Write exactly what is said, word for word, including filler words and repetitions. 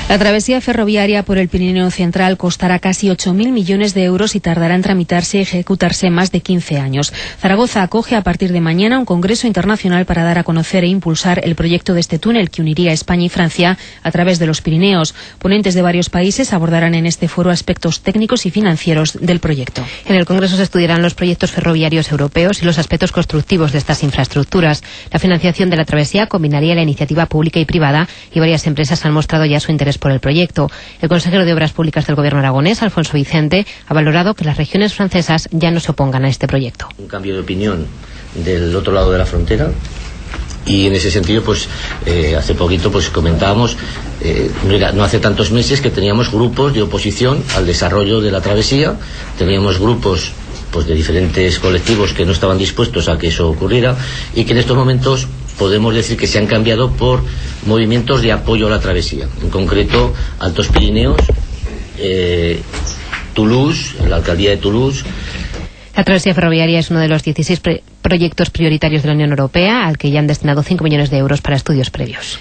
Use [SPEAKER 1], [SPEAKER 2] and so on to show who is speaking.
[SPEAKER 1] La travesía ferroviaria por el Pirineo Central costará casi ocho mil millones de euros y tardará en tramitarse y ejecutarse más de quince años. Zaragoza acoge a partir de mañana un congreso internacional para dar a conocer e impulsar el proyecto de este túnel que uniría España y Francia a través de los Pirineos. Ponentes de varios países abordarán en este foro aspectos técnicos y financieros del proyecto.
[SPEAKER 2] En el congreso se estudiarán los proyectos ferroviarios europeos y los aspectos constructivos de estas infraestructuras. La financiación de la travesía combinaría la iniciativa pública y privada y varias empresas han mostrado ya su interés por el proyecto. El consejero de Obras Públicas del Gobierno aragonés, Alfonso Vicente, ha valorado que las regiones francesas ya no se opongan a este proyecto.
[SPEAKER 3] Un cambio de opinión del otro lado de la frontera. Y en ese sentido, pues eh, hace poquito pues comentábamos, eh, no hace tantos meses que teníamos grupos de oposición al desarrollo de la travesía, teníamos grupos pues de diferentes colectivos que no estaban dispuestos a que eso ocurriera y que en estos momentos podemos decir que se han cambiado por movimientos de apoyo a la travesía, en concreto Altos Pirineos, eh, Toulouse, la alcaldía de Toulouse.
[SPEAKER 2] La travesía ferroviaria es uno de los dieciséis proyectos prioritarios de la Unión Europea, al que ya han destinado cinco millones de euros para estudios previos.